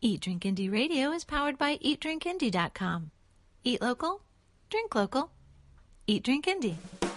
Eat Drink Indie Radio is powered by EatDrinkIndie.com. Eat local, drink local. Eat Drink Indie.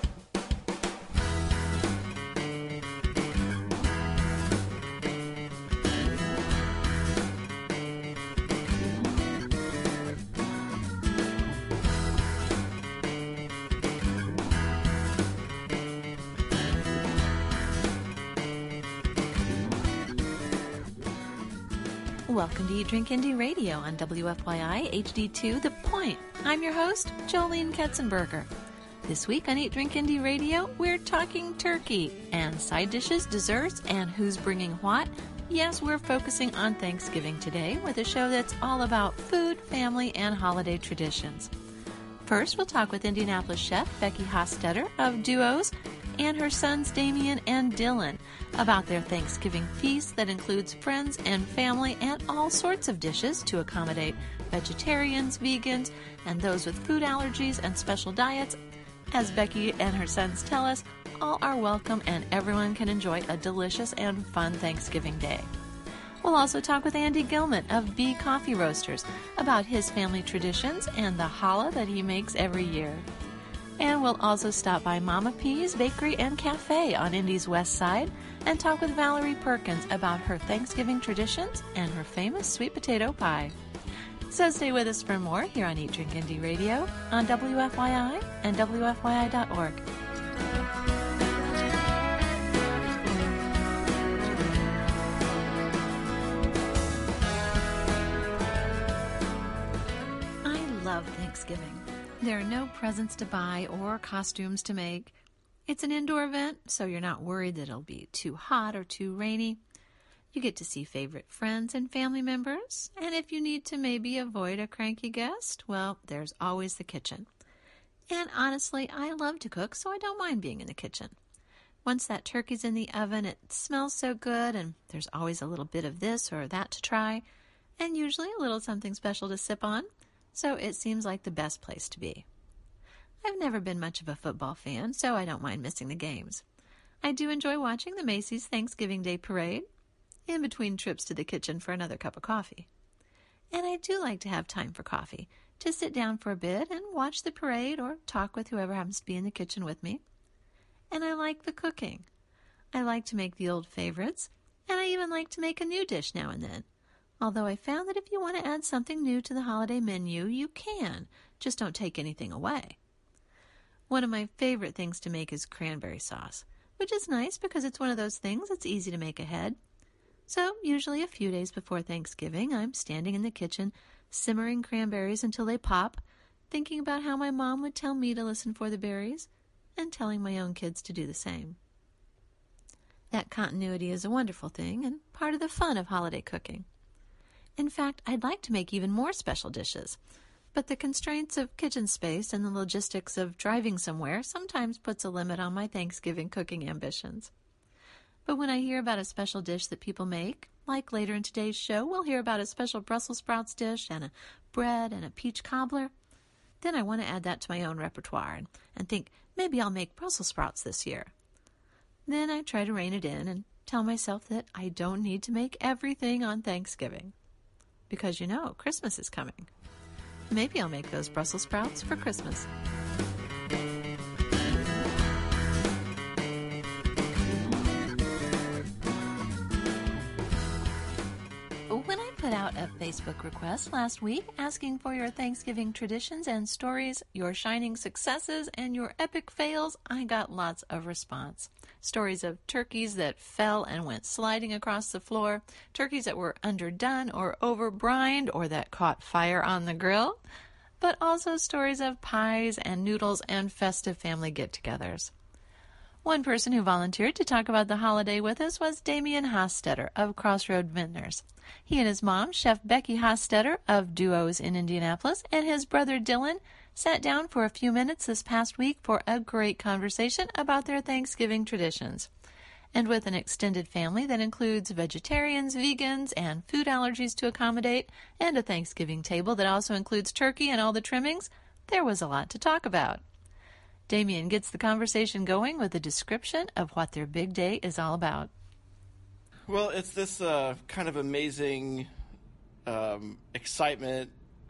Welcome to Eat Drink Indie Radio on WFYI HD2 The Point. I'm your host, Jolene Ketzenberger. This week on Eat Drink Indie Radio, we're talking turkey and side dishes, desserts, and who's bringing what. Yes, we're focusing on Thanksgiving today with a show that's all about food, family, and holiday traditions. First, we'll talk with Indianapolis chef Becky Hostetter of Duos and her sons Damien and Dylan about their Thanksgiving feast that includes friends and family and all sorts of dishes to accommodate vegetarians, vegans, and those with food allergies and special diets. As Becky and her sons tell us, all are welcome and everyone can enjoy a delicious and fun Thanksgiving day. We'll also talk with Andy Gilman of Bee Coffee Roasters about his family traditions and the challah that he makes every year. And we'll also stop by Mama P's Bakery and Cafe on Indy's West Side and talk with Valerie Perkins about her Thanksgiving traditions and her famous sweet potato pie. So stay with us for more here on Eat Drink Indie Radio on WFYI and WFYI.org. I love Thanksgiving. There are no presents to buy or costumes to make. It's an indoor event, so you're not worried that it'll be too hot or too rainy. You get to see favorite friends and family members, and if you need to maybe avoid a cranky guest, well, there's always the kitchen. And honestly, I love to cook, so I don't mind being in the kitchen. Once that turkey's in the oven, it smells so good, and there's always a little bit of this or that to try, and usually a little something special to sip on. So it seems like the best place to be. I've never been much of a football fan, so I don't mind missing the games. I do enjoy watching the Macy's Thanksgiving Day Parade, in between trips to the kitchen for another cup of coffee. And I do like to have time for coffee, to sit down for a bit and watch the parade or talk with whoever happens to be in the kitchen with me. And I like the cooking. I like to make the old favorites, and I even like to make a new dish now and then. Although I found that if you want to add something new to the holiday menu, you can. Just don't take anything away. One of my favorite things to make is cranberry sauce, which is nice because it's one of those things that's easy to make ahead. So usually a few days before Thanksgiving, I'm standing in the kitchen, simmering cranberries until they pop, thinking about how my mom would tell me to listen for the berries, and telling my own kids to do the same. That continuity is a wonderful thing and part of the fun of holiday cooking. In fact, I'd like to make even more special dishes, but the constraints of kitchen space and the logistics of driving somewhere sometimes puts a limit on my Thanksgiving cooking ambitions. But when I hear about a special dish that people make, like later in today's show, we'll hear about a special Brussels sprouts dish and a bread and a peach cobbler, then I want to add that to my own repertoire and think maybe I'll make Brussels sprouts this year. Then I try to rein it in and tell myself that I don't need to make everything on Thanksgiving. Because you know, Christmas is coming. Maybe I'll make those Brussels sprouts for Christmas. When I put out a Facebook request last week asking for your Thanksgiving traditions and stories, your shining successes, and your epic fails, I got lots of response. Stories of turkeys that fell and went sliding across the floor, turkeys that were underdone or overbrined or that caught fire on the grill, but also stories of pies and noodles and festive family get-togethers. One person who volunteered to talk about the holiday with us was Damien Hostetter of Crossroad Vintners. He and his mom, Chef Becky Hostetter of Duos in Indianapolis, and his brother Dylan sat down for a few minutes this past week for a great conversation about their Thanksgiving traditions. And with an extended family that includes vegetarians, vegans, and food allergies to accommodate, and a Thanksgiving table that also includes turkey and all the trimmings, there was a lot to talk about. Damien gets the conversation going with a description of what their big day is all about. Well, it's this kind of amazing excitement,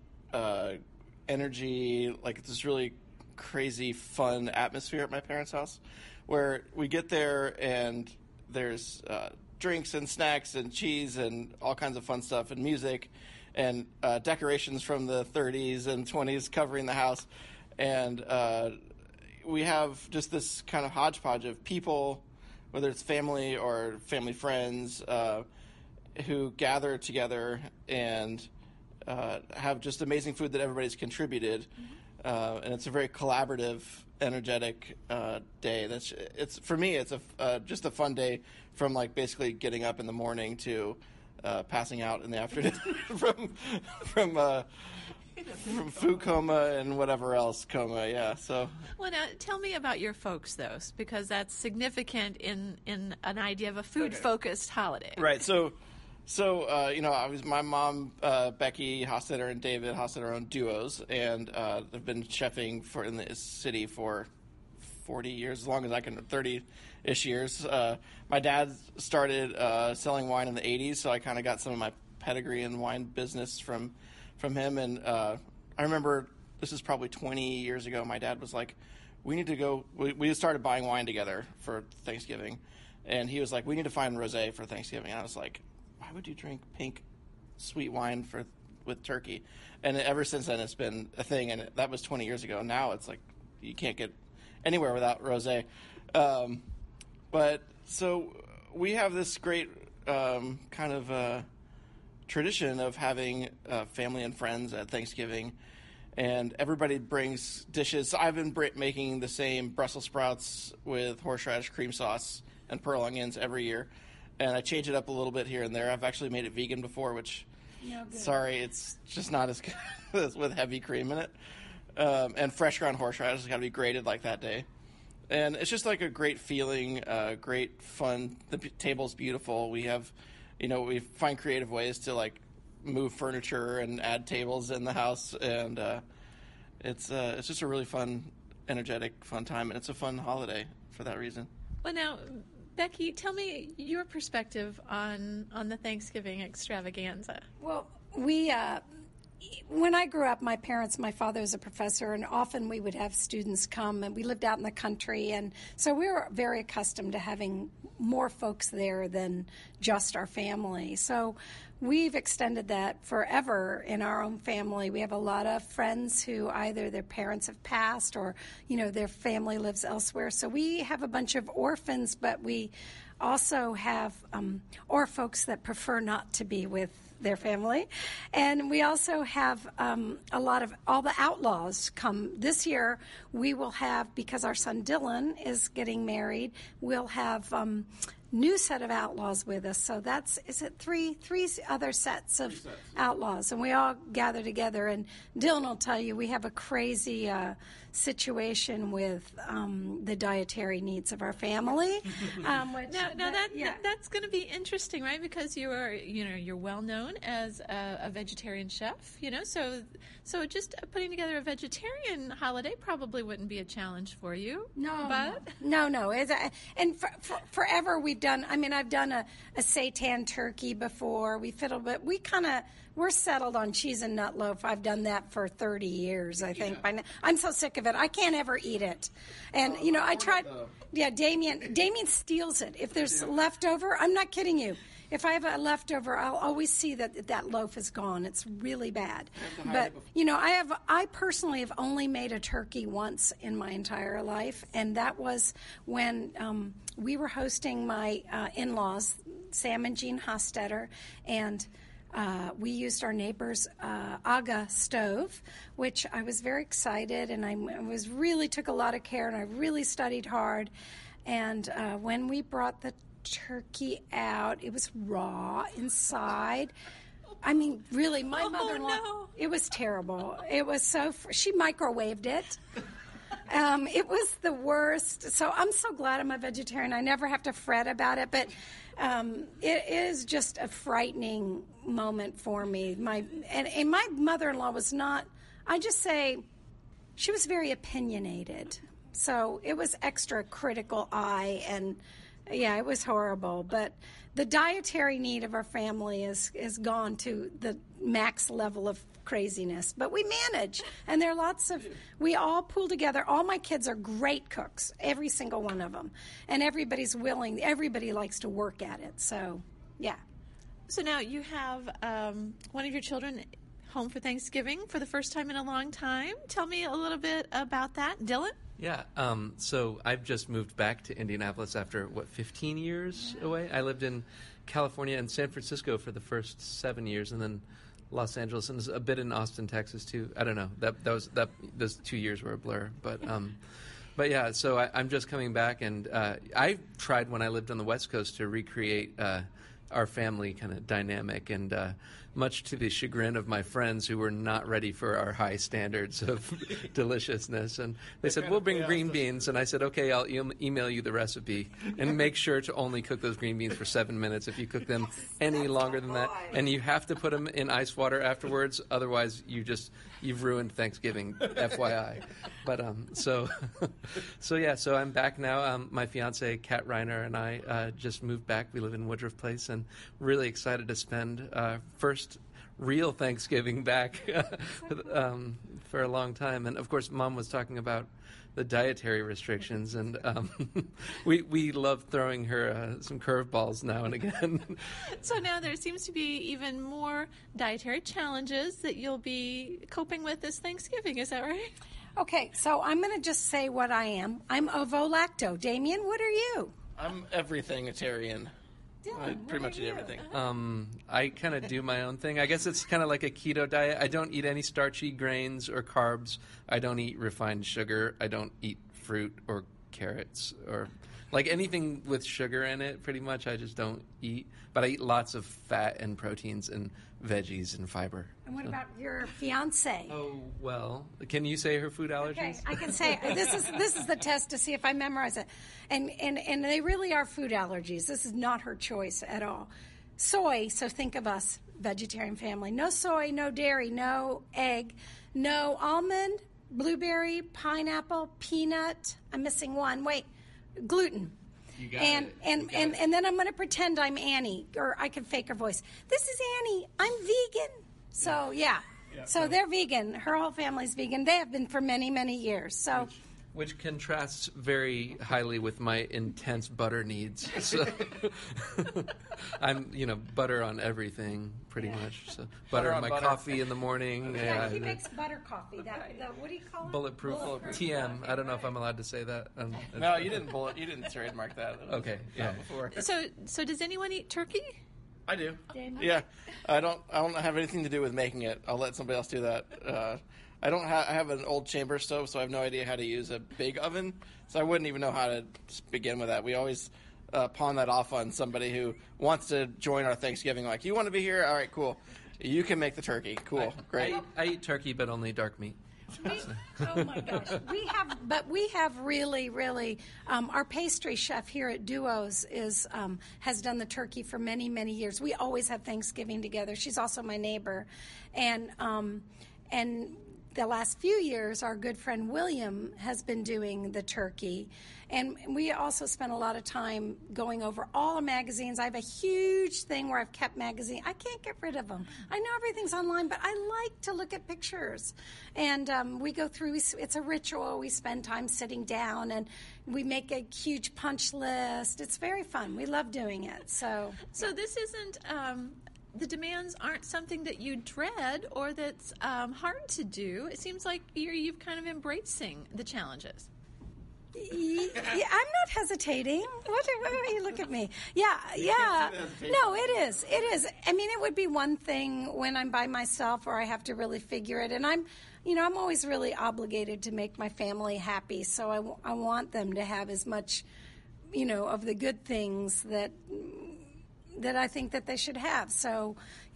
energy, like this really crazy, fun atmosphere at my parents' house, where we get there and there's drinks and snacks and cheese and all kinds of fun stuff and music and decorations from the 30s and 20s covering the house. And we have just this kind of hodgepodge of people, whether it's family or family friends, who gather together and have just amazing food that everybody's contributed. And it's a very collaborative, energetic day. It's for me. It's just a fun day, from like basically getting up in the morning to passing out in the afternoon from food coma and whatever else coma. Yeah. So. Well, now tell me about your folks, though, because that's significant in an idea of a food-focused holiday. Right. So my mom, Becky Hostetter, and David Hostetter own Duos, and they've been chefing in the city for 40 years, as long as I can, 30-ish years. My dad started selling wine in the 80s, so I kind of got some of my pedigree in the wine business from him. And I remember, this is probably 20 years ago, my dad was like, we need to go, we started buying wine together for Thanksgiving, and he was like, we need to find rosé for Thanksgiving. And I was like, why would you drink pink sweet wine with turkey? And ever since then, it's been a thing, and that was 20 years ago. Now it's like you can't get anywhere without rosé. But so we have this great kind of tradition of having family and friends at Thanksgiving, and everybody brings dishes. So I've been making the same Brussels sprouts with horseradish cream sauce and pearl onions every year. And I change it up a little bit here and there. I've actually made it vegan before, which, sorry, it's just not as good as with heavy cream in it. And fresh ground horseradish has got to be grated like that day. And it's just like a great feeling, great fun. The table's beautiful. We have, we find creative ways to like move furniture and add tables in the house. And it's just a really fun, energetic, fun time. And it's a fun holiday for that reason. Well, now, Becky, tell me your perspective on the Thanksgiving extravaganza. Well, when I grew up, my father was a professor, and often we would have students come, and we lived out in the country, and so we were very accustomed to having more folks there than just our family. So we've extended that forever in our own family. We have a lot of friends who either their parents have passed or, their family lives elsewhere. So we have a bunch of orphans, but we also have or folks that prefer not to be with their family. And we also have a lot of all the outlaws come. This year we will have, because our son Dylan is getting married, we'll have new set of outlaws with us. So three other sets of outlaws, and we all gather together. And Dylan will tell you we have a crazy situation with the dietary needs of our family. That's going to be interesting, right? Because you're well known as a vegetarian chef. So just putting together a vegetarian holiday probably wouldn't be a challenge for you. No, but no. And forever we've done. I mean, I've done a seitan turkey before. We fiddled, but we're settled on cheese and nut loaf. I've done that for 30 years, I think. By now. I'm so sick of it. I can't ever eat it. And, I tried. Yeah, Damien steals it. If there's leftover, I'm not kidding you. If I have a leftover, I'll always see that loaf is gone. It's really bad. But, I personally have only made a turkey once in my entire life, and that was when we were hosting my in-laws, Sam and Jean Hostetter, and we used our neighbor's Aga stove, which I was very excited, and I really took a lot of care, and I really studied hard. And when we brought the turkey out, it was raw inside. I mean, really, my mother-in-law, no. It was terrible. It was she microwaved it. It was the worst. So I'm so glad I'm a vegetarian. I never have to fret about it, but it is just a frightening moment for me. My mother-in-law was not, I just say, she was very opinionated. So it was extra critical eye, and Yeah, it was horrible. But the dietary need of our family is gone to the max level of craziness. But we manage. And there are lots of, we all pull together. All my kids are great cooks, every single one of them. And everybody's willing. Everybody likes to work at it. So, yeah. So now you have one of your children home for Thanksgiving for the first time in a long time. Tell me a little bit about that. Dylan? Yeah, so I've just moved back to Indianapolis after, 15 years away? I lived in California and San Francisco for the first 7 years, and then Los Angeles, and a bit in Austin, Texas, too. I don't know. Those 2 years were a blur. But yeah, so I'm just coming back, and I tried when I lived on the West Coast to recreate our family kind of dynamic, and much to the chagrin of my friends who were not ready for our high standards of deliciousness. And they said, we'll bring green beans. And I said, okay, I'll email you the recipe. And make sure to only cook those green beans for 7 minutes. If you cook them any longer than that. And you have to put them in ice water afterwards. Otherwise, you've ruined Thanksgiving, FYI. But so I'm back now. My fiance, Kat Reiner, and I just moved back. We live in Woodruff Place, and really excited to spend first real Thanksgiving back for a long time. And of course, Mom was talking about the dietary restrictions, and we love throwing her some curveballs now and again. So now there seems to be even more dietary challenges that you'll be coping with this Thanksgiving. Is that right? Okay, so I'm going to just say what I am. I'm ovo-lacto. Damien, what are you? I'm everything-itarian. I pretty much eat everything. I kind of do my own thing. I guess it's kind of like a keto diet. I don't eat any starchy grains or carbs. I don't eat refined sugar. I don't eat fruit or carrots or like anything with sugar in it, pretty much. I just don't eat. But I eat lots of fat and proteins and veggies and fiber. And what about your fiance? Oh, well, can you say her food allergies? Okay, I can say this is the test to see if I memorize it. And they really are food allergies. This is not her choice at all. Soy, so think of us, vegetarian family. No soy, no dairy, no egg, no almond, blueberry, pineapple, peanut. I'm missing one. Wait, gluten. You got and, it. And, and, and then I'm going to pretend I'm Annie, or I can fake her voice. This is Annie. I'm vegan. So, yeah. So they're vegan. Her whole family's vegan. They have been for many, many years. So, which contrasts very highly with my intense butter needs. So I'm, butter on everything, pretty much. So butter on my coffee in the morning. yeah, he makes butter coffee. What do you call it? Bulletproof. TM. I don't know if I'm allowed to say that. No, you didn't trademark that. Okay. Yeah. Before. So does anyone eat turkey? I do. Damon? Yeah, I don't have anything to do with making it. I'll let somebody else do that. I don't. I have an old chamber stove, so I have no idea how to use a big oven. So I wouldn't even know how to begin with that. We always pawn that off on somebody who wants to join our Thanksgiving. Like, you want to be here? All right, cool. You can make the turkey. Cool, great. I eat turkey, but only dark meat. Oh my gosh, we have really, really. Our pastry chef here at Duos has done the turkey for many, many years. We always have Thanksgiving together. She's also my neighbor, and the last few years, our good friend William has been doing the turkey. And we also spent a lot of time going over all the magazines. I have a huge thing where I've kept magazines. I can't get rid of them. I know everything's online, but I like to look at pictures. And we go through, it's a ritual. We spend time sitting down, and we make a huge punch list. It's very fun. We love doing it. So this isn't... the demands aren't something that you dread or that's hard to do. It seems like you've kind of embracing the challenges. Yeah, I'm not hesitating. What you look at me? Yeah. No, it is. I mean, it would be one thing when I'm by myself or I have to really figure it. And I'm always really obligated to make my family happy. So I want them to have as much, of the good things that I think that they should have. So,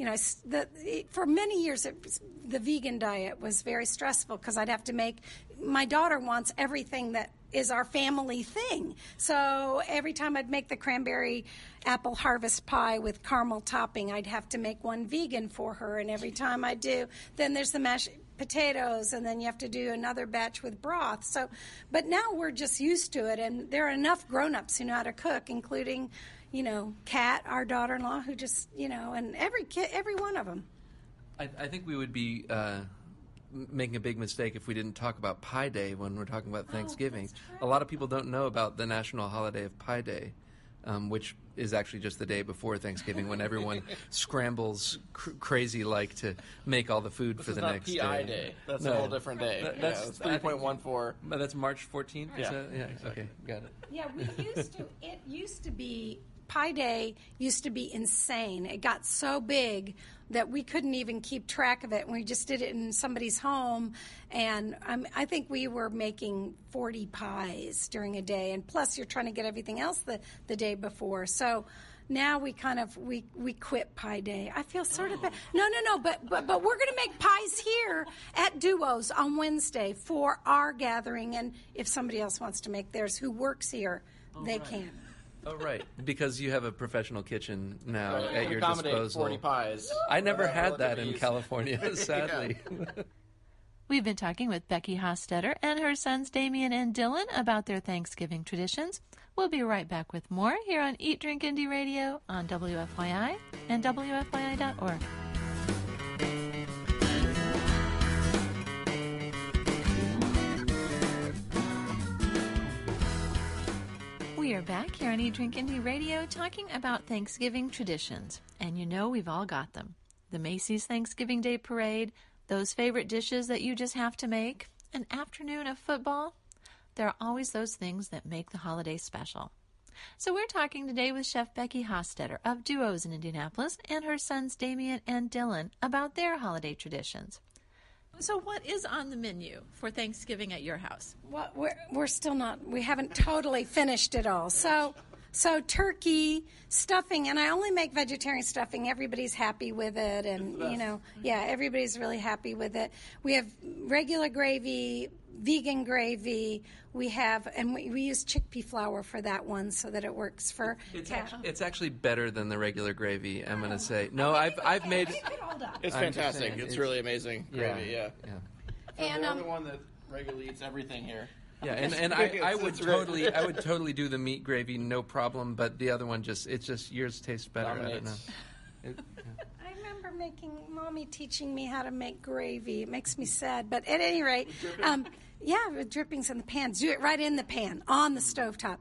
for many years, the vegan diet was very stressful because I'd have to make. My daughter wants everything that is our family thing. So every time I'd make the cranberry apple harvest pie with caramel topping, I'd have to make one vegan for her. And every time I do, then there's the mashed potatoes, and then you have to do another batch with broth. So, but now we're just used to it, and there are enough grown-ups who know how to cook, including, Kat, our daughter-in-law, who just, and every kid, every one of them. I think we would be making a big mistake if we didn't talk about Pi Day when we're talking about Thanksgiving. That's right. A lot of people don't know about the national holiday of Pi Day, which is actually just the day before Thanksgiving when everyone scrambles crazy-like to make all the food for the next day. That's not PI Day. That's a whole different day. That's 3.14. That's March 14th? Yeah. Okay, got it. Yeah, it used to be, Pi Day used to be insane. It got so big that we couldn't even keep track of it. And we just did it in somebody's home. And I think we were making 40 pies during a day. And plus, you're trying to get everything else the day before. So now we we quit Pi Day. I feel sort of bad. No, but we're going to make pies here at Duos on Wednesday for our gathering. And if somebody else wants to make theirs who works here, they can. Oh, right. Because you have a professional kitchen now Right. at your Accommodate disposal. 40 pies. I never had that relatively in easy. California, sadly. We've been talking with Becky Hostetter and her sons Damien and Dylan about their Thanksgiving traditions. We'll be right back with more here on Eat, Drink, Indie Radio on WFYI and WFYI.org. We are back here on Eat, Drink, Indie Radio talking about Thanksgiving traditions. And we've all got them. The Macy's Thanksgiving Day Parade, those favorite dishes that you just have to make, an afternoon of football. There are always those things that make the holiday special. So we're talking today with Chef Becky Hostetter of Duos in Indianapolis and her sons Damien and Dylan about their holiday traditions. So what is on the menu for Thanksgiving at your house? Well, we're still not. We haven't totally finished it all. So turkey stuffing, and I only make vegetarian stuffing. Everybody's happy with it, and everybody's really happy with it. We have regular gravy, vegan gravy. We use chickpea flour for that one so that it works for cattle. It's actually better than the regular gravy, I'm going to say. No, I've made... It's I'm just fantastic. saying, It's really amazing gravy, yeah. And I'm the one that regularly eats everything here. Yeah, and I would totally do the meat gravy, no problem. But the other one yours tastes better. Dominates. I don't know. I remember Mommy teaching me how to make gravy. It makes me sad, but at any rate, with drippings in the pan. Do it right in the pan on the stovetop.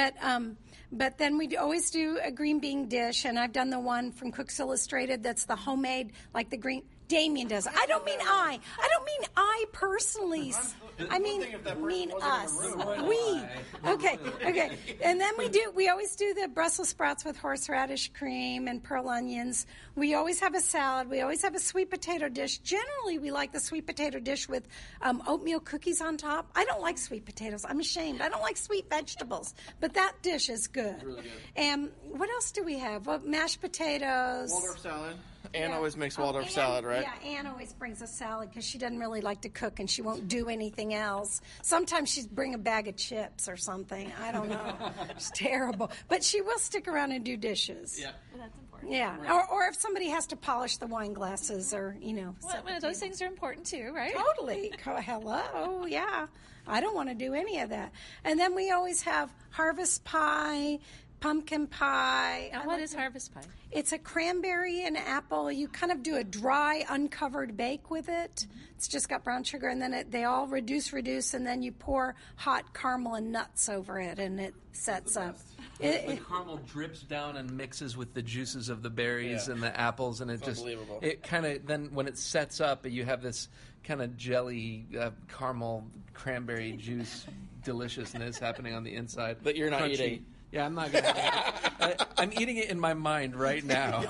But then we always do a green bean dish, and I've done the one from Cooks Illustrated that's the homemade, like the green. Damien does. I don't mean I personally. I mean us. We. Okay. And then we always do the Brussels sprouts with horseradish cream and pearl onions. We always have a salad. We always have a sweet potato dish. Generally, we like the sweet potato dish with oatmeal cookies on top. I don't like sweet potatoes. I'm ashamed. I don't like sweet vegetables. But that dish is good. It's really good. And what else do we have? Well, mashed potatoes. Waldorf salad. Anne always makes Waldorf salad, right? Yeah, Anne always brings a salad because she doesn't really like to cook and she won't do anything else. Sometimes she'd bring a bag of chips or something. I don't know. It's terrible. But she will stick around and do dishes. Yeah. Well, that's important. Yeah. Or if somebody has to polish the wine glasses or, Well, those things are important too, right? Totally. Hello. Yeah. I don't want to do any of that. And then we always have harvest pie, pumpkin pie. Now, what is harvest pie? It's a cranberry and apple. You kind of do a dry, uncovered bake with it. Mm-hmm. It's just got brown sugar, and then they all reduce, and then you pour hot caramel and nuts over it, and it sets up. The caramel drips down and mixes with the juices of the berries and the apples, and it kind of, then when it sets up, you have this kind of jelly caramel cranberry juice deliciousness happening on the inside. That you're not Crunchy. eating. Yeah, I'm not going to. I'm eating it in my mind right now.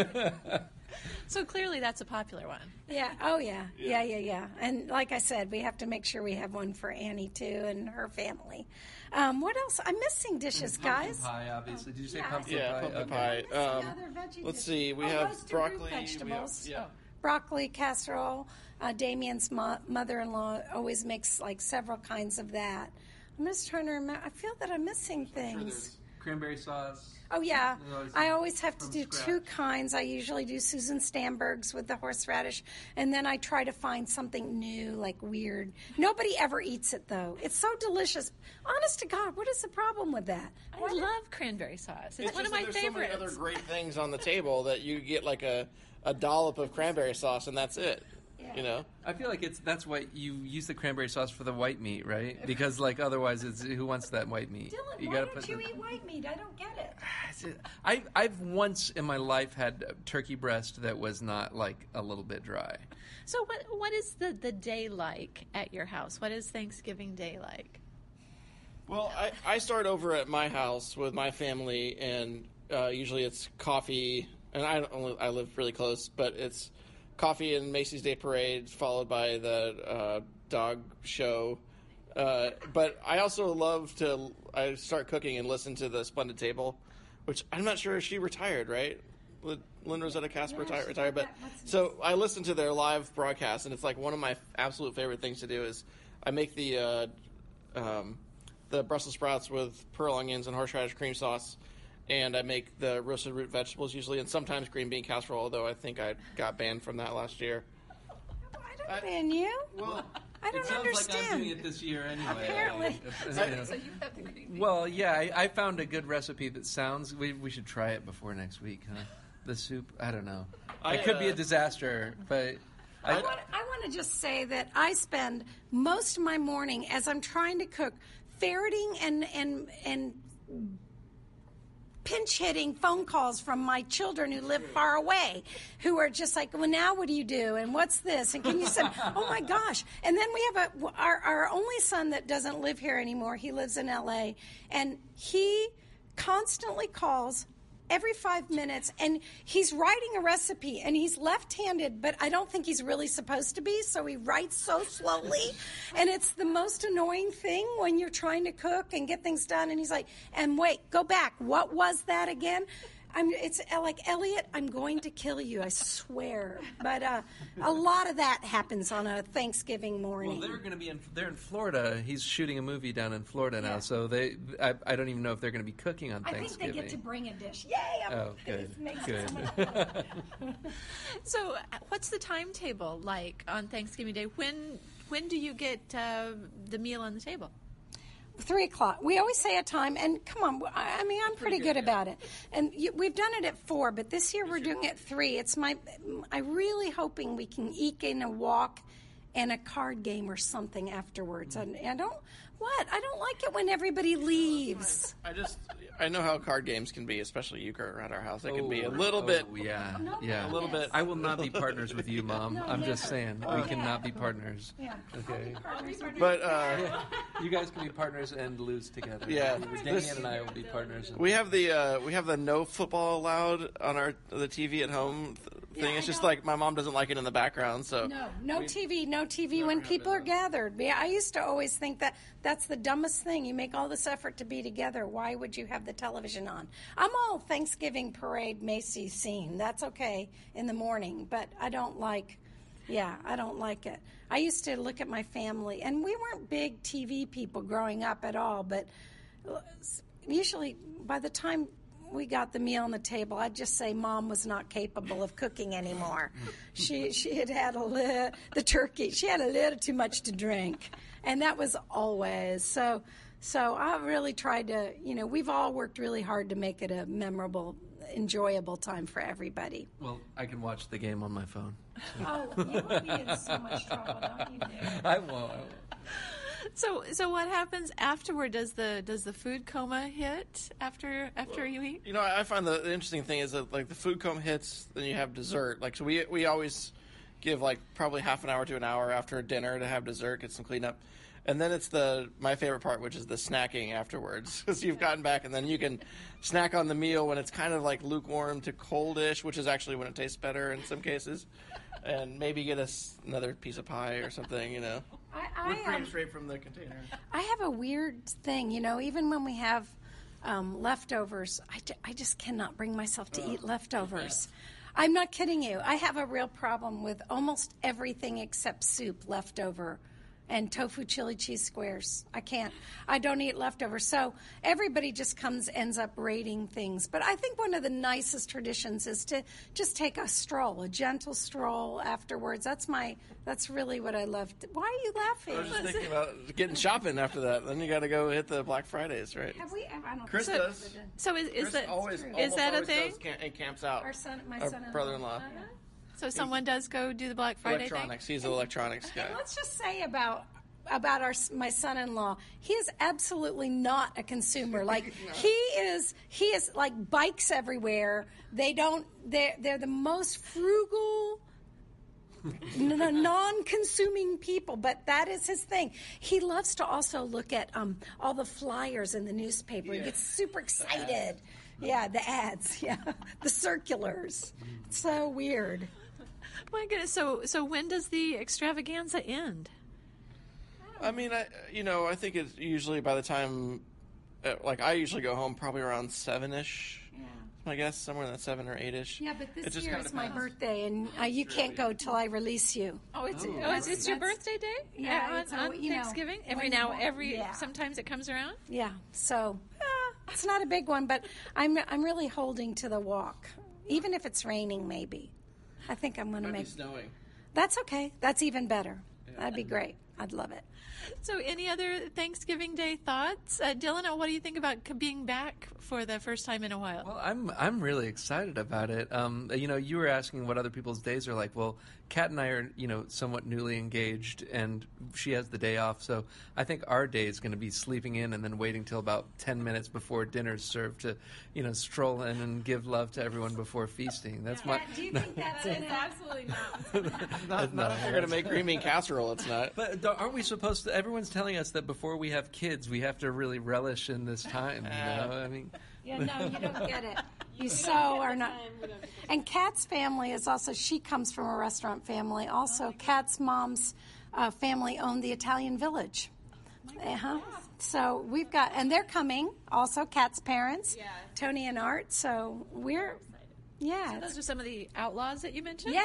So clearly that's a popular one. Yeah. Oh, yeah. Yeah. And like I said, we have to make sure we have one for Annie, too, and her family. What else? I'm missing dishes, guys. Pumpkin pie, obviously. Did you say Yeah, pumpkin pie? Yeah, pumpkin Okay. pie. Other veggie Let's dishes. see. We roasted have root broccoli. vegetables. Yeah. Broccoli casserole. Damien's mother-in-law always makes like several kinds of that. I'm just trying to remember. I feel that I'm missing things. Cranberry sauce. Oh, yeah. Always I always have to from do scratch. 2 kinds. I usually do Susan Stamberg's with the horseradish, and then I try to find something new, like weird. Nobody ever eats it, though. It's so delicious. Honest to God, what is the problem with that? I love cranberry sauce. It's one of just my that favorites. There's so many other great things on the table that you get like a dollop of cranberry sauce and that's it. You know? I feel like that's why you use the cranberry sauce for the white meat, right? Because like otherwise, Dylan, who wants that white meat? why don't you eat white meat? I don't get it. I've once in my life had turkey breast that was not like a little bit dry. So what is the day like at your house? What is Thanksgiving Day like? Well, I start over at my house with my family, and usually it's coffee, and I live really close, but it's coffee and Macy's Day Parade, followed by the dog show. But I also love I start cooking and listen to the Splendid Table, which I'm not sure if she retired, right? Lynn Rosetta Casper retired, but so I listen to their live broadcast, and it's like one of my absolute favorite things to do is I make the Brussels sprouts with pearl onions and horseradish cream sauce, and I make the roasted root vegetables usually, and sometimes green bean casserole, although I think I got banned from that last year. I don't ban you. Well, I don't it sounds understand. like I'm doing it this year anyway. Apparently. Well, yeah, I found a good recipe that sounds. We should try it before next week, huh? The soup. I don't know. It could be a disaster, but. I want to just say that I spend most of my morning as I'm trying to cook ferreting and pinch hitting phone calls from my children who live far away, who are just like, well, now what do you do? And what's this? And can you send, oh my gosh. And then we have our only son that doesn't live here anymore. He lives in LA, and he constantly calls every 5 minutes, and he's writing a recipe, and he's left-handed, but I don't think he's really supposed to be, so he writes so slowly, and it's the most annoying thing when you're trying to cook and get things done, and he's like, and wait, go back, what was that again? It's like, Elliot, I'm going to kill you, I swear. But a lot of that happens on a Thanksgiving morning. Well, they're in Florida. He's shooting a movie down in Florida now, so I don't even know if they're going to be cooking on Thanksgiving. I think they get to bring a dish. Yay! Good. It so much fun. So what's the timetable like on Thanksgiving Day? When do you get the meal on the table? 3 o'clock. We always say a time, and come on, I mean, I'm pretty good about it. And we've done it at 4, but this year we're doing it at 3. I'm really hoping we can eke in a walk and a card game or something afterwards. And I don't like it when everybody leaves. I know how card games can be, especially euchre at our house. It can be a little bit. Yeah, A little bit. I will not be partners with you, Mom. I'm just saying we cannot be partners. Yeah. Okay. But You guys can be partners and lose together. Yeah. Danny and I will be partners. we have the no football allowed on the TV at home thing. Yeah, It's I just know. like my mom doesn't like it in the background, so No TV when people are gathered. Yeah, I used to always think that that's the dumbest thing. You make all this effort to be together. Why would you have the television on? I'm all Thanksgiving parade Macy's scene. That's okay in the morning, but I don't like it. I used to look at my family, and we weren't big TV people growing up at all, but usually by the time we got the meal on the table, I'd just say Mom was not capable of cooking anymore. She had the turkey. She had a little too much to drink, and that was always so. I really tried to. We've all worked really hard to make it a memorable, enjoyable time for everybody. Well, I can watch the game on my phone. Oh, you would be in so much trouble, don't you, dear? I won't. So what happens afterward? Does the food coma hit after you eat? I find the interesting thing is that like the food coma hits, then you have dessert. Like so, we always give like probably half an hour to an hour after dinner to have dessert, get some cleanup, and then it's my favorite part, which is the snacking afterwards, because you've gotten back, and then you can snack on the meal when it's kind of like lukewarm to coldish, which is actually when it tastes better in some cases, and maybe get us another piece of pie or something. Whipped cream straight from the container. I have a weird thing, even when we have leftovers, I just cannot bring myself to eat leftovers. I'm not kidding you. I have a real problem with almost everything except soup leftover. and tofu chili cheese squares. I don't eat leftovers. So everybody just ends up rating things. But I think one of the nicest traditions is to just take a stroll, a gentle stroll afterwards. That's really what I love. Why are you laughing? I was just thinking about getting shopping after that. Then you got to go hit the Black Fridays, right? Have we? I don't Chris think does. So is Chris that always a thing? goes and camps out. My Our son-in-law. brother-in-law. So someone does go do the Black Friday Electronics. He's an electronics guy. And let's just say about my son-in-law, he is absolutely not a consumer. Like he is like bikes everywhere. They're the most frugal, non-consuming people, but that is his thing. He loves to also look at all the flyers in the newspaper. He gets super excited. Yeah, the ads. Yeah, the circulars. It's so weird. My goodness. So when does the extravaganza end? I mean, I think it's usually by the time, I usually go home probably around 7-ish. Yeah. I guess somewhere in that 7 or 8-ish. Yeah, but this year is my birthday, and you can't go till I release you. Oh, it's your birthday day? Yeah, on Thanksgiving. Sometimes it comes around. Yeah, so it's not a big one, but I'm really holding to the walk, even if it's raining. Maybe I think I'm going to make. Snowing. That's okay. That's even better. That'd be great. I'd love it. So, any other Thanksgiving Day thoughts, Dylan? What do you think about being back for the first time in a while? Well, I'm really excited about it. You were asking what other people's days are like. Well, Kat and I are somewhat newly engaged, and she has the day off. So I think our day is going to be sleeping in and then waiting till about 10 minutes before dinner's served to stroll in and give love to everyone before feasting. That's my. Do you think that's absolutely not? Not if you're going to make green bean casserole. It's not. But aren't we supposed to? Everyone's telling us that before we have kids, we have to really relish in this time. I mean. Yeah, no, you don't get it. You so are not. And Kat's family is also, she comes from a restaurant family. Also, Kat's mom's family owned the Italian Village. So we've got, and they're coming, also Kat's parents, Tony and Art. So we're, So those are some of the outlaws that you mentioned?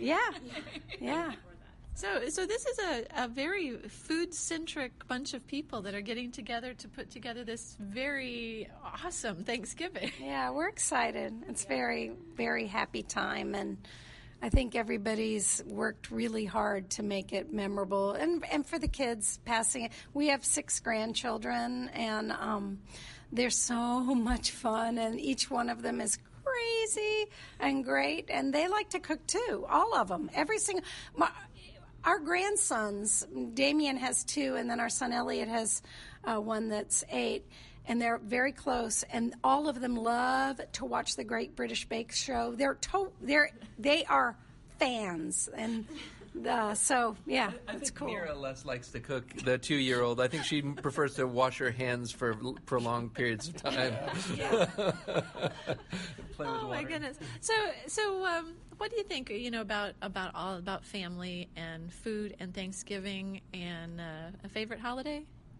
Yeah. So this is a very food-centric bunch of people that are getting together to put together this very awesome Thanksgiving. Yeah, we're excited. It's very, very happy time, and I think everybody's worked really hard to make it memorable. And for the kids passing it, we have 6 grandchildren, and they're so much fun, and each one of them is crazy and great, and they like to cook too, all of them, every single. Our grandsons, Damien has 2, and then our son Elliot has one that's 8, and they're very close. And all of them love to watch the Great British Bake Show. They are fans, and so yeah, it's cool. Mira less likes to cook. The 2-year-old, I think she prefers to wash her hands for prolonged periods of time. Play with Oh my goodness! So what do you think? About family and food and Thanksgiving and a favorite holiday?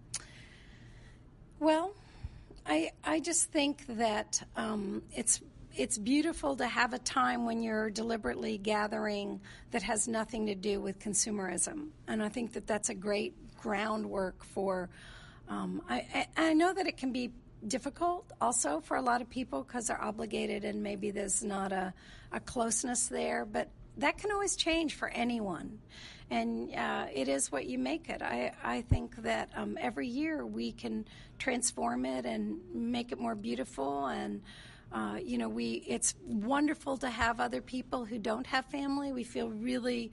Well, I just think that it's beautiful to have a time when you're deliberately gathering that has nothing to do with consumerism, and I think that that's a great groundwork for. I know that it can be difficult also for a lot of people because they're obligated and maybe there's not a closeness there, but that can always change for anyone, and it is what you make it. I think that every year we can transform it and make it more beautiful, and it's wonderful to have other people who don't have family. We feel really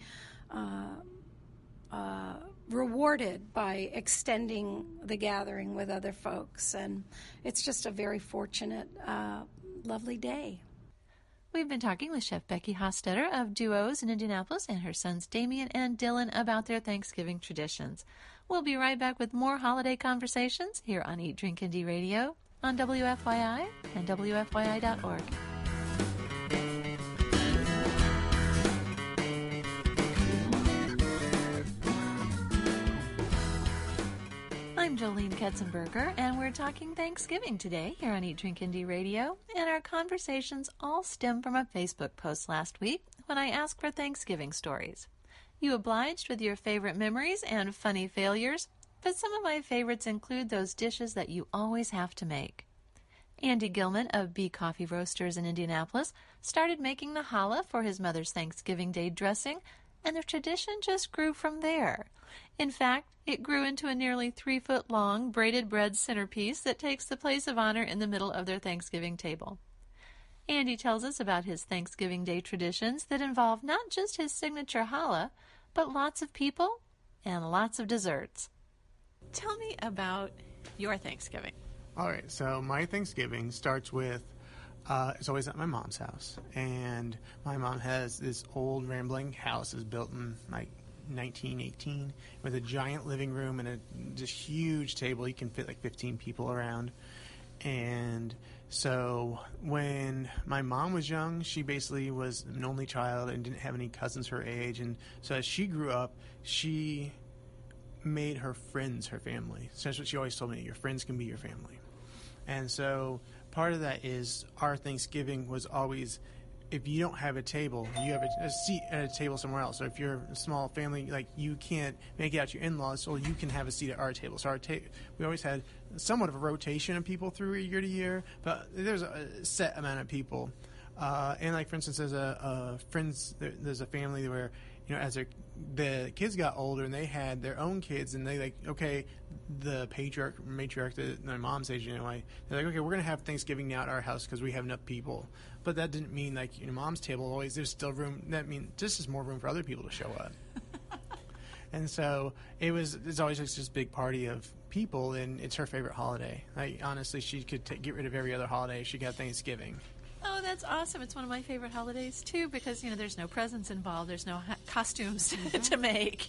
rewarded by extending the gathering with other folks, and it's just a very fortunate, lovely day. We've been talking with Chef Becky Hostetter of Duos in Indianapolis and her sons Damien and Dylan about their Thanksgiving traditions. We'll be right back with more holiday conversations here on Eat, Drink, and D Radio on WFYI and WFYI.org. I'm Jolene Ketzenberger, and we're talking Thanksgiving today here on Eat, Drink, and D Radio, and our conversations all stem from a Facebook post last week when I asked for Thanksgiving stories. You obliged with your favorite memories and funny failures, but some of my favorites include those dishes that you always have to make. Andy Gilman of Bee Coffee Roasters in Indianapolis started making the challah for his mother's Thanksgiving Day dressing, and the tradition just grew from there. In fact, it grew into a nearly 3-foot-long braided bread centerpiece that takes the place of honor in the middle of their Thanksgiving table. Andy tells us about his Thanksgiving Day traditions that involve not just his signature challah, but lots of people and lots of desserts. Tell me about your Thanksgiving. All right, so my Thanksgiving starts with, it's always at my mom's house. And my mom has this old rambling house. It was built in like 1918 with a giant living room and a just huge table. You can fit like 15 people around. And so when my mom was young, she basically was an only child and didn't have any cousins her age. And so as she grew up, she made her friends her family. So that's what she always told me, your friends can be your family. And so part of that is our Thanksgiving was always, if you don't have a table, you have a seat at a table somewhere else. So if you're a small family, like you can't make it out to your in-laws, so you can have a seat at our table. So we always had somewhat of a rotation of people through year to year, but there's a set amount of people. And like, for instance, there's there's a family where, you know, as the kids got older and they had their own kids, and they like, okay, the matriarch, my mom's age anyway, they're like, okay, we're going to have Thanksgiving now at our house because we have enough people. But that didn't mean like, you know, mom's table always, there's still room. That means just is more room for other people to show up. And so it's always just this big party of people, and it's her favorite holiday. Like, honestly, she could get rid of every other holiday if she got Thanksgiving. Oh, that's awesome. It's one of my favorite holidays, too, because, you know, there's no presents involved. There's no costumes to make.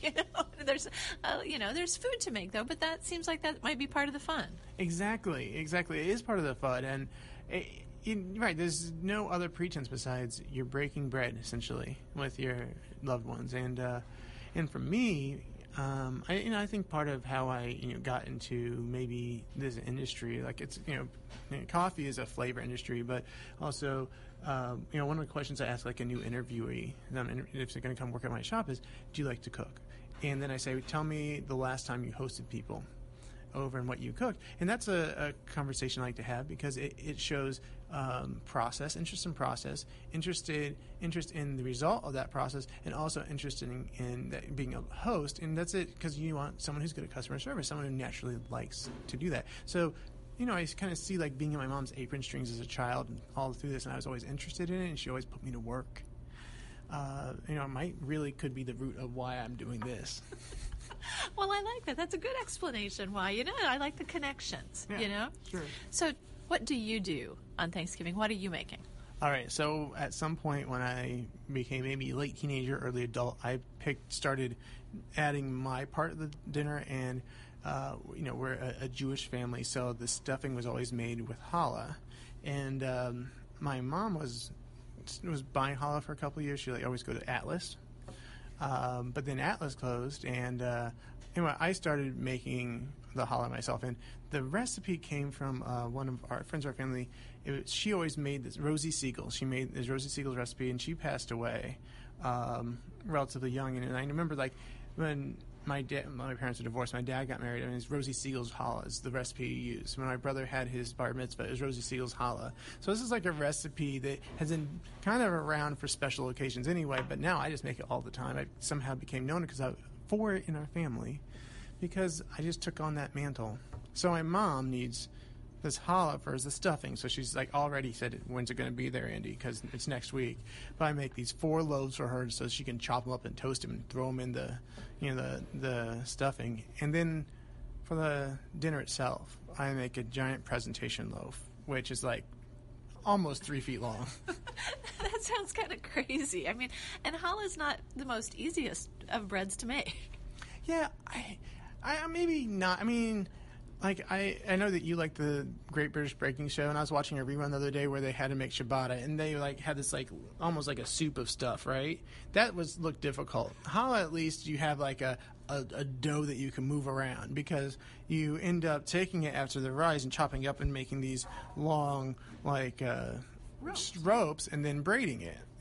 There's food to make, though, but that seems like that might be part of the fun. Exactly. It is part of the fun. And, right, there's no other pretense besides you're breaking bread, essentially, with your loved ones. And for me, I think part of how I got into maybe this industry, like it's coffee is a flavor industry, but also one of the questions I ask like a new interviewee, if they're going to come work at my shop, is, do you like to cook? And then I say, tell me the last time you hosted people over and what you cooked. And that's a conversation I like to have because it shows interest in process, interest in the result of that process, and also interested in that being a host. And that's it, because you want someone who's good at customer service, someone who naturally likes to do that. So, I kind of see like being in my mom's apron strings as a child all through this, and I was always interested in it, and she always put me to work. It could be the root of why I'm doing this. Well, I like that. That's a good explanation why. I like the connections, Sure. So what do you do on Thanksgiving? What are you making? All right. So at some point when I became maybe late teenager, early adult, I started adding my part of the dinner, and, we're a Jewish family, so the stuffing was always made with challah. And my mom was buying challah for a couple of years. She always go to Atlas. But then Atlas closed, and anyway, I started making the challah myself. And the recipe came from one of our friends of our family. She always made this, Rosie Siegel. She made this Rosie Siegel's recipe, and she passed away relatively young. And I remember, like, when my parents were divorced, my dad got married, and it's Rosie Siegel's challah is the recipe he used. When my brother had his bar mitzvah, it was Rosie Siegel's challah. So this is like a recipe that has been kind of around for special occasions anyway, but now I just make it all the time. I somehow became known for it in our family because I just took on that mantle. So my mom needs this challah for the stuffing, so she's like already said, when's it going to be there, Andy? Because it's next week. But I make these 4 loaves for her so she can chop them up and toast them and throw them in the stuffing. And then for the dinner itself, I make a giant presentation loaf, which is like almost 3 feet long. That sounds kind of crazy. I mean, and challah is not the most easiest of breads to make. Yeah, I maybe not. I mean, like, I know that you like the Great British Baking Show, and I was watching a rerun the other day where they had to make ciabatta, and they like had this like almost like a soup of stuff, right? That looked difficult. How at least you have like a dough that you can move around, because you end up taking it after the rise and chopping it up and making these long like ropes and then braiding it.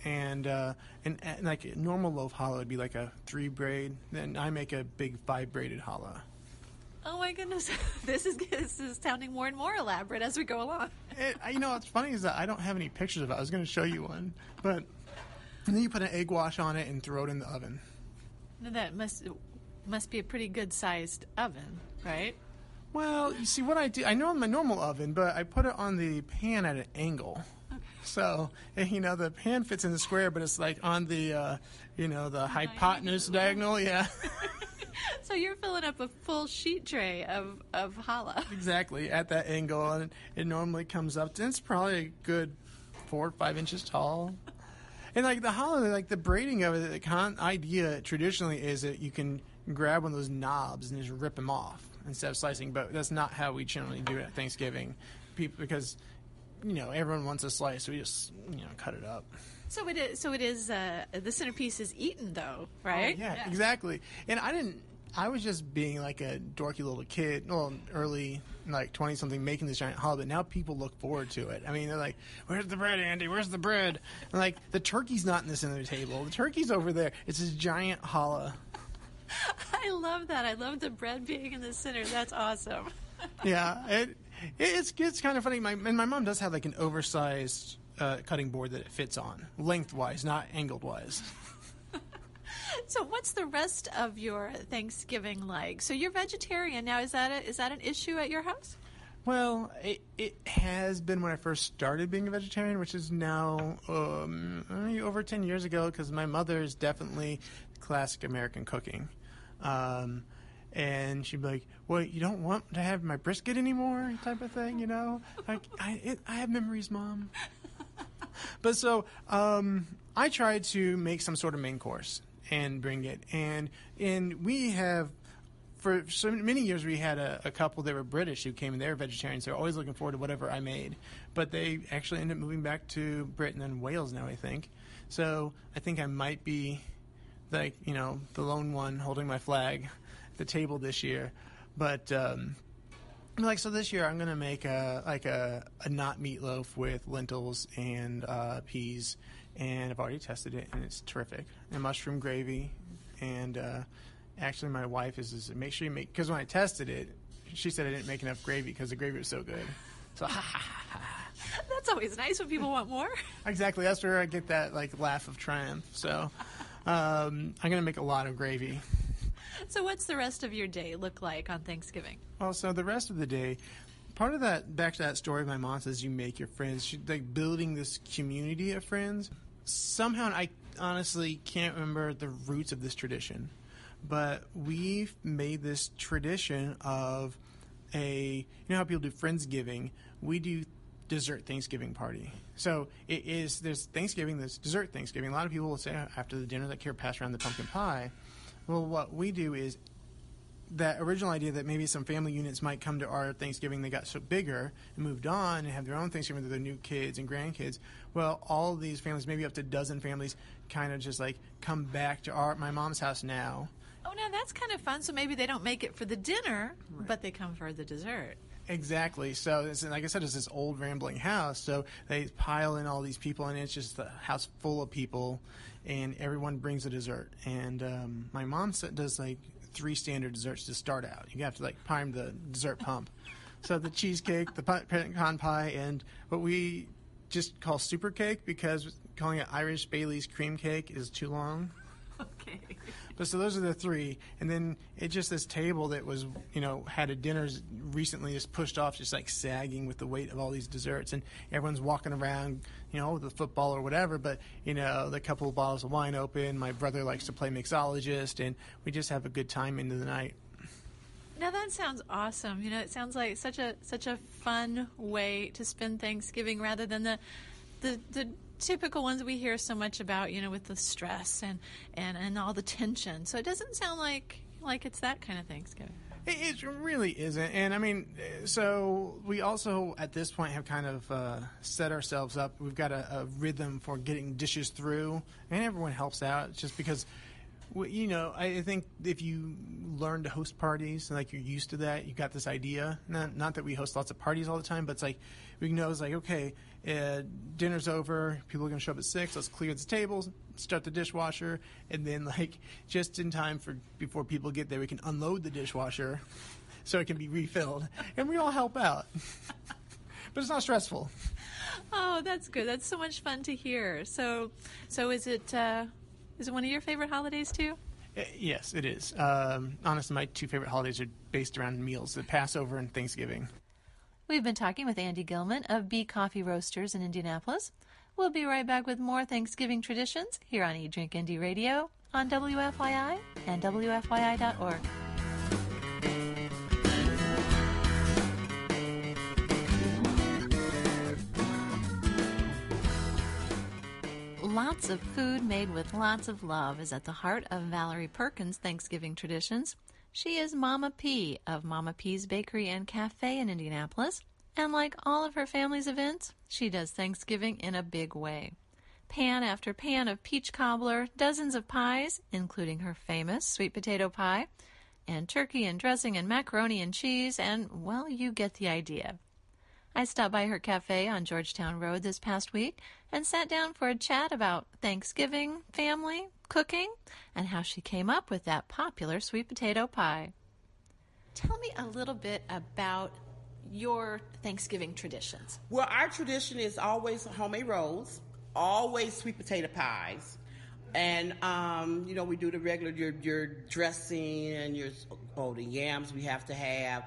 and like a normal loaf challah would be like a 3 braid. Then I make a big 5 braided challah. Oh my goodness, this is sounding more and more elaborate as we go along. What's funny is that I don't have any pictures of it. I was going to show you one, and then you put an egg wash on it and throw it in the oven. Now that must be a pretty good sized oven, right? Well, you see what I do. I know in my normal oven, but I put it on the pan at an angle. Okay. So, the pan fits in the square, but it's like on the, the hypotenuse diagonal. Yeah. So you're filling up a full sheet tray of challah. Exactly, at that angle, and it normally comes up to, it's probably a good 4 or 5 inches tall. And like the challah, like the braiding of it, the idea traditionally is that you can grab one of those knobs and just rip them off instead of slicing, but that's not how we generally do it at Thanksgiving, because everyone wants a slice, so we just cut it up. So it is. The centerpiece is eaten, though, right? Oh, yeah, exactly. And I was just being like a dorky little kid, early, like 20-something, making this giant challah, but now people look forward to it. I mean, they're like, "Where's the bread, Andy? Where's the bread?" And like, the turkey's not in the center of the table. The turkey's over there. It's this giant challah. I love that. I love the bread being in the center. That's awesome. Yeah, it's kind of funny. My mom does have like an oversized cutting board that it fits on, lengthwise, not angled-wise. So what's the rest of your Thanksgiving like? So you're vegetarian now. Is that an issue at your house? Well, it has been when I first started being a vegetarian, which is now over 10 years ago, because my mother is definitely classic American cooking. And she'd be like, "Well, you don't want to have my brisket anymore," type of thing, Like, I have memories, Mom. But so I tried to make some sort of main course and bring it. And we have, for so many years, we had a couple that were British who came and they were vegetarians. They're always looking forward to whatever I made. But they actually ended up moving back to Britain and Wales now, I think. So I think I might be like, the lone one holding my flag at the table this year. But so this year I'm going to make a not meatloaf with lentils and peas, and I've already tested it and it's terrific. And mushroom gravy, and actually my wife is make sure you make, because when I tested it, she said I didn't make enough gravy because the gravy was so good. So that's always nice when people want more. Exactly, that's where I get that like laugh of triumph. So I'm going to make a lot of gravy. So what's the rest of your day look like on Thanksgiving? Well, so the rest of the day, part of that, back to that story my mom says, you make your friends. She's like building this community of friends. Somehow, and I honestly can't remember the roots of this tradition, but we've made this tradition of how people do Friendsgiving? We do dessert Thanksgiving party. So there's Thanksgiving, there's dessert Thanksgiving. A lot of people will say after the dinner that pass around the pumpkin pie. Well, what we do is that original idea that maybe some family units might come to our Thanksgiving, they got so bigger and moved on and have their own Thanksgiving with their new kids and grandkids. Well, all of these families, maybe up to a dozen families, kind of just like come back to my mom's house now. Oh, now that's kind of fun. So maybe they don't make it for the dinner, right, but they come for the dessert. Exactly. So, like I said, it's this old rambling house. So they pile in all these people, and it's just a house full of people, and everyone brings a dessert. And my mom does like 3 standard desserts to start out. You have to like prime the dessert pump. So the cheesecake, the pecan pie, and what we just call super cake, because calling it Irish Bailey's cream cake is too long. Okay. But so those are the 3, and then it's just this table that was, had a dinner recently just pushed off, just like sagging with the weight of all these desserts, and everyone's walking around, with a football or whatever, but, the couple of bottles of wine open. My brother likes to play mixologist, and we just have a good time into the night. Now that sounds awesome. It sounds like such a fun way to spend Thanksgiving rather than the typical ones we hear so much about, with the stress and all the tension. So it doesn't sound like it's that kind of Thanksgiving. It really isn't. And I mean, so we also at this point have kind of set ourselves up. We've got a rhythm for getting dishes through, and everyone helps out just because Well, I think if you learn to host parties and like you're used to that, you got this idea. Not that we host lots of parties all the time, but it's like we know it's like, okay, dinner's over, people are gonna show up at 6. Let's clear the tables, start the dishwasher, and then like just in time before people get there, we can unload the dishwasher so it can be refilled, and we all help out. But it's not stressful. Oh, that's good. That's so much fun to hear. So is it one of your favorite holidays too? Yes, it is. Honestly, my 2 favorite holidays are based around meals: the Passover and Thanksgiving. We've been talking with Andy Gilman of Bee Coffee Roasters in Indianapolis. We'll be right back with more Thanksgiving traditions here on Eat Drink Indy Radio on WFYI and WFYI.org. Lots of food made with lots of love is at the heart of Valerie Perkins' Thanksgiving traditions. She is Mama P of Mama P's Bakery and Cafe in Indianapolis, and like all of her family's events, she does Thanksgiving in a big way. Pan after pan of peach cobbler, dozens of pies, including her famous sweet potato pie, and turkey and dressing and macaroni and cheese, and, well, you get the idea. I stopped by her cafe on Georgetown Road this past week and sat down for a chat about Thanksgiving, family, cooking, and how she came up with that popular sweet potato pie. Tell me a little bit about your Thanksgiving traditions. Well, our tradition is always homemade rolls, always sweet potato pies. And, we do the regular, your dressing and the yams we have to have.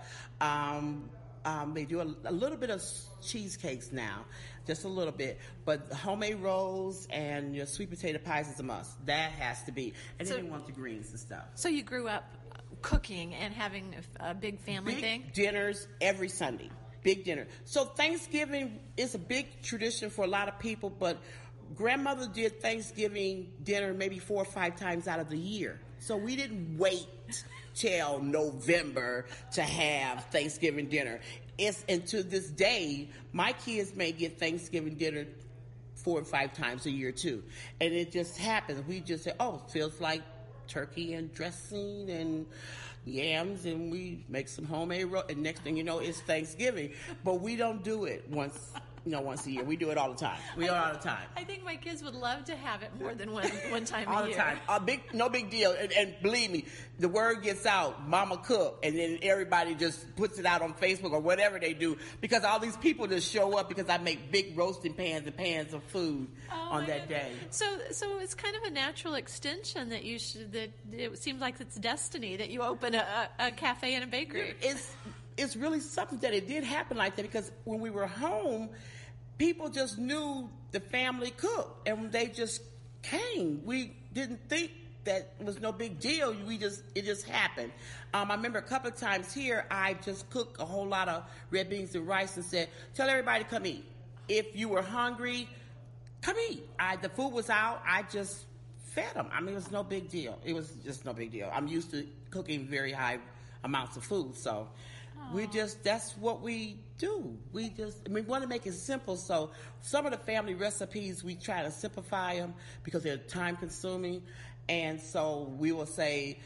They do a little bit of cheesecakes now, just a little bit. But homemade rolls and your sweet potato pies is a must. That has to be. And then you want the greens and stuff. So you grew up cooking and having a big family thing? Big dinners every Sunday. Big dinner. So Thanksgiving is a big tradition for a lot of people, but grandmother did Thanksgiving dinner maybe 4 or 5 times out of the year. So we didn't wait till November to have Thanksgiving dinner. And to this day, my kids may get Thanksgiving dinner 4 or 5 times a year too. And it just happens. We just say, it feels like turkey and dressing and yams, and we make some homemade and next thing you know, it's Thanksgiving. But we don't do it once a year. We do it all the time. We do it all the time. I think my kids would love to have it more than one time all a year. All the time. No big deal. And believe me, the word gets out, Mama cook, and then everybody just puts it out on Facebook or whatever they do, because all these people just show up because I make big roasting pans and pans of food on that day. So it's kind of a natural extension that it seems like it's destiny that you open a cafe and a bakery. It's really something that it did happen like that, because when we were home, people just knew the family cooked, and they just came. We didn't think that it was no big deal. It just happened. I remember a couple of times here, I just cooked a whole lot of red beans and rice and said, tell everybody to come eat. If you were hungry, come eat. The food was out. I just fed them. I mean, it was no big deal. It was just no big deal. I'm used to cooking very high amounts of food, so that's what we do. We want to make it simple. So some of the family recipes, we try to simplify them because they're time consuming. And so we will say,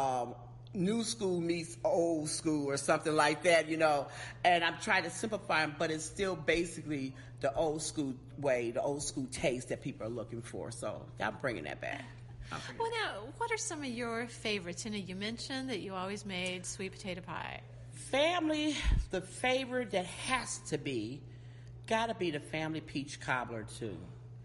new school meets old school or something like that, and I'm trying to simplify them, but it's still basically the old school way, the old school taste that people are looking for. So I'm bringing that back. Well, now, what are some of your favorites? You mentioned that you always made sweet potato pie. Family, the favorite that has to be, gotta be the family peach cobbler too.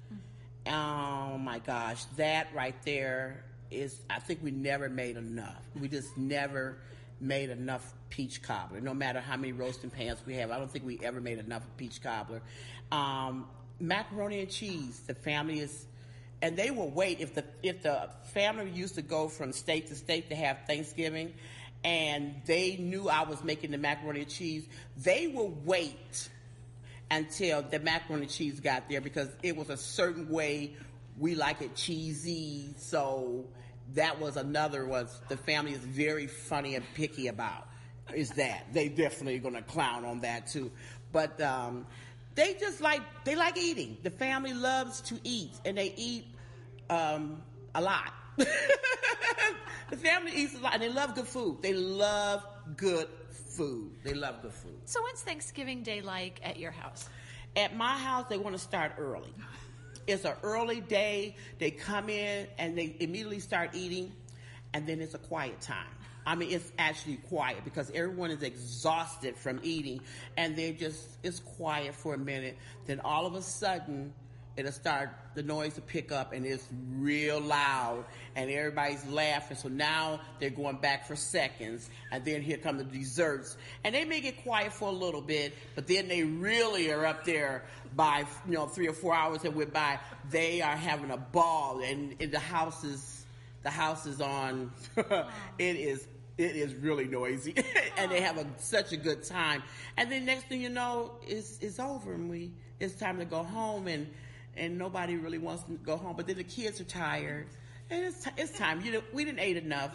Oh my gosh, that right there is, I think we never made enough. We just never made enough peach cobbler. No matter how many roasting pans we have, I don't think we ever made enough peach cobbler. Macaroni and cheese, the family is, and they will wait. If the family used to go from state to state to have Thanksgiving, and they knew I was making the macaroni and cheese, they will wait until the macaroni and cheese got there, because it was a certain way we like it cheesy. So that was another the family is very funny and picky about, is that. They definitely going to clown on that too. But they like eating. The family loves to eat, and they eat a lot. The family eats a lot, and they love good food. They love good food. They love good food. So what's Thanksgiving Day like at your house? At my house, they want to start early. It's an early day. They come in, and they immediately start eating, and then it's a quiet time. I mean, it's actually quiet because everyone is exhausted from eating, and it's quiet for a minute. Then all of a sudden, it'll start, the noise will pick up, and it's real loud, and everybody's laughing. So now they're going back for seconds, and then here come the desserts. And they may get quiet for a little bit, but then they really are up there by 3 or 4 hours that went by. They are having a ball, and the house is on. It is really noisy, and they have such a good time. And then next thing you know, it's over, and it's time to go home, and nobody really wants to go home. But then the kids are tired, and it's time. We didn't eat enough.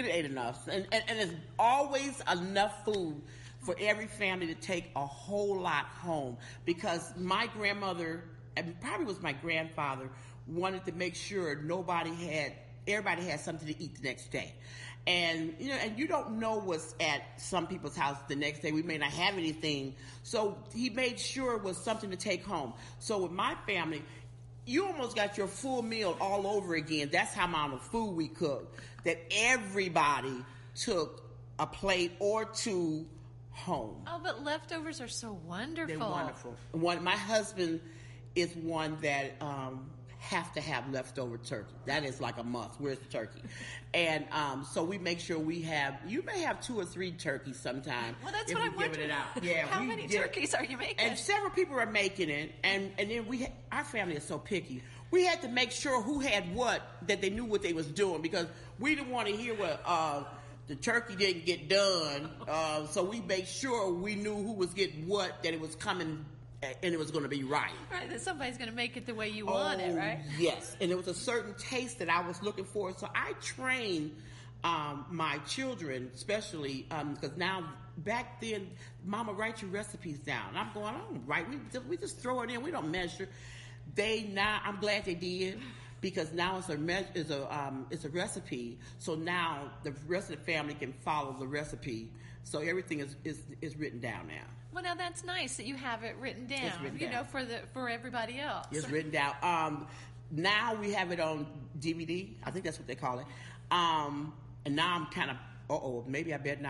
And there's always enough food for every family to take a whole lot home, because my grandmother, and probably was my grandfather, wanted to make sure everybody had something to eat the next day. And you don't know what's at some people's house the next day. We may not have anything. So he made sure it was something to take home. So with my family, you almost got your full meal all over again. That's how amount of food we cooked. That everybody took a plate or two home. Oh, but leftovers are so wonderful. They're wonderful. My husband is one that have to have leftover turkey. That is like a must. Where's the turkey? And so we make sure you may have 2 or 3 turkeys sometime. Well, that's what I'm wondering. Yeah, how many turkeys are you making? And several people are making it. And then our family is so picky. We had to make sure who had what, that they knew what they was doing, because we didn't want to hear what the turkey didn't get done. So we made sure we knew who was getting what, that it was coming and it was going to be right. Right, that somebody's going to make it the way you want it, right? Yes, and it was a certain taste that I was looking for. So I trained my children, especially, because now, back then, Mama, write your recipes down. And I'm going, right, we just throw it in. We don't measure. I'm glad they did, because now it's a recipe. So now the rest of the family can follow the recipe. So everything is written down now. Well, now that's nice that you have it written down. It's written down. For everybody else. It's written down. Now we have it on DVD. I think that's what they call it. And now I'm kind of, maybe I better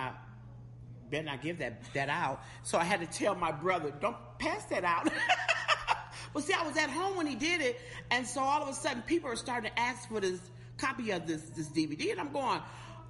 not give that out. So I had to tell my brother, don't pass that out. Well, see, I was at home when he did it, and so all of a sudden people are starting to ask for this copy of this DVD, and I'm going,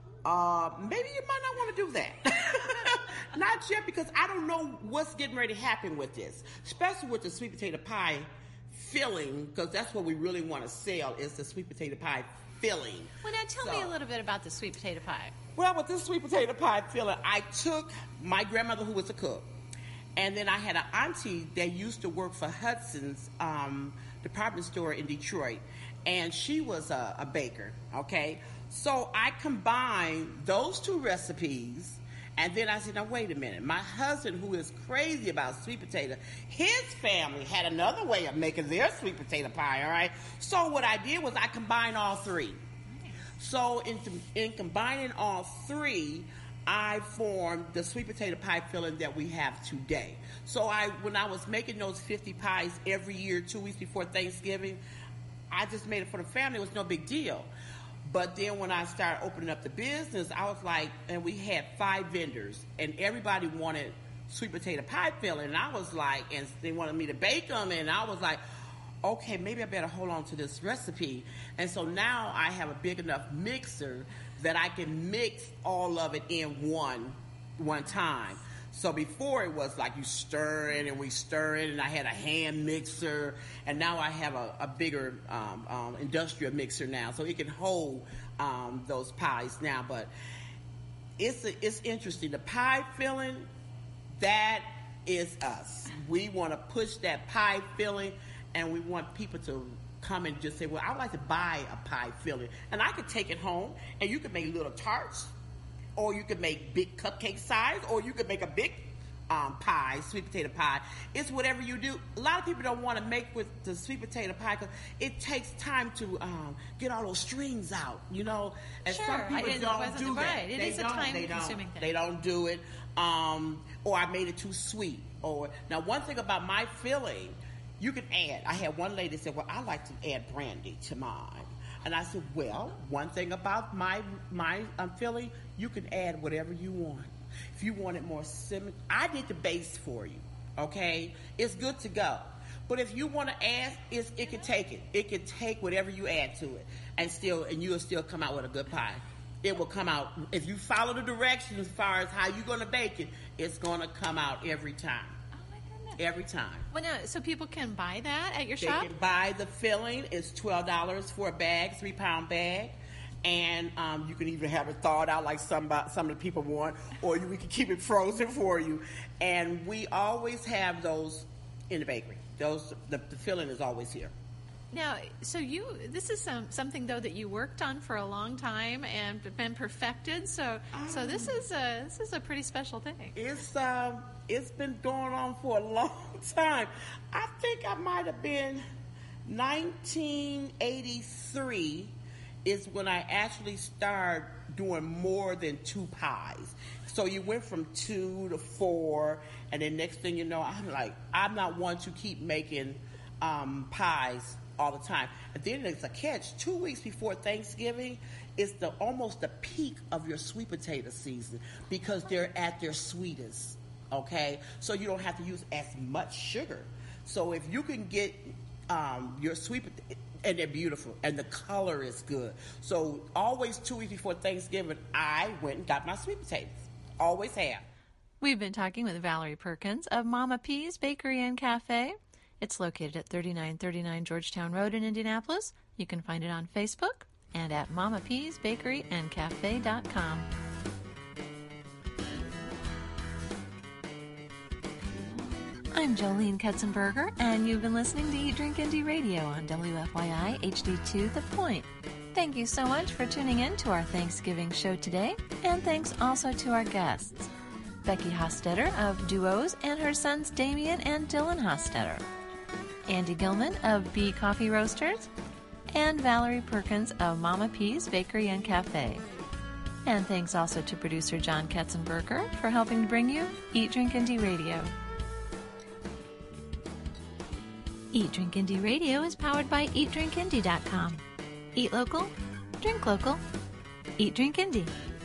maybe you might not want to do that. Not yet, because I don't know what's getting ready to happen with this, especially with the sweet potato pie filling, because that's what we really want to sell, is the sweet potato pie filling. Well, now tell me a little bit about the sweet potato pie. Well, with this sweet potato pie filling, I took my grandmother, who was a cook, and then I had an auntie that used to work for Hudson's department store in Detroit, and she was a baker, okay? So I combined those 2 recipes, and then I said, now wait a minute. My husband, who is crazy about sweet potato, his family had another way of making their sweet potato pie, all right? So what I did was I combined all 3. So in combining all 3, I formed the sweet potato pie filling that we have today. So when I was making those 50 pies every year, 2 weeks before Thanksgiving, I just made it for the family. It was no big deal. But then when I started opening up the business, I was like, and we had 5 vendors, and everybody wanted sweet potato pie filling. And I was like, and they wanted me to bake them, and I was like, okay, maybe I better hold on to this recipe. And so now I have a big enough mixer that I can mix all of it in one time. So before it was like you stir it and we stir it, and I had a hand mixer, and now I have a bigger industrial mixer now, so it can hold those pies now. But it's interesting. The pie filling, that is us. We want to push that pie filling, and we want people to come and just say, well, I would like to buy a pie filling, and I could take it home, and you could make little tarts, or you could make big cupcake size, or you could make a big pie, sweet potato pie. It's whatever you do. A lot of people don't want to make with the sweet potato pie because it takes time to get all those strings out, you know. And Sure, some people don't do that. Right. It is a time-consuming thing. They don't do it. Or I made it too sweet. Or now, one thing about my filling, you can add. I had one lady say, "Well, I like to add brandy to mine." And I said, well, one thing about my filling, you can add whatever you want. If you want it more similar, I did the base for you, okay? It's good to go. But if you want to add, it can take it. It can take whatever you add to it, and you'll still come out with a good pie. It will come out, if you follow the directions as far as how you're going to bake it, it's going to come out every time. Every time. Well, now, so people can buy that at your They shop? can buy the filling. It's $12 for a bag, 3-pound bag. And you can even have it thawed out like some of the people want, or we can keep it frozen for you. And we always have those in the bakery. The filling is always here. Now, so this is something though that you worked on for a long time and been perfected. So this is a pretty special thing. It's been going on for a long time. I think I might have been 1983 is when I actually started doing more than 2 pies. So you went from 2 to 4, and then next thing you know, I'm not one to keep making pies all the time. And then there's a catch. 2 weeks before Thanksgiving is almost the peak of your sweet potato season because they're at their sweetest. Okay, so you don't have to use as much sugar. So if you can get your sweet potato, and they're beautiful, and the color is good. So always 2 weeks before Thanksgiving, I went and got my sweet potatoes. Always have. We've been talking with Valerie Perkins of Mama P's Bakery and Cafe. It's located at 3939 Georgetown Road in Indianapolis. You can find it on Facebook and at mamapsbakeryandcafe.com. I'm Jolene Katzenberger, and you've been listening to Eat, Drink, Indie Radio on WFYI HD2 The Point. Thank you so much for tuning in to our Thanksgiving show today, and thanks also to our guests, Becky Hostetter of Duos and her sons Damien and Dylan Hostetter, Andy Gilman of Bee Coffee Roasters, and Valerie Perkins of Mama P's Bakery and Cafe. And thanks also to producer John Katzenberger for helping bring you Eat, Drink, Indie Radio. Eat Drink Indie Radio is powered by EatDrinkIndie.com. Eat local, drink local. Eat Drink Indie.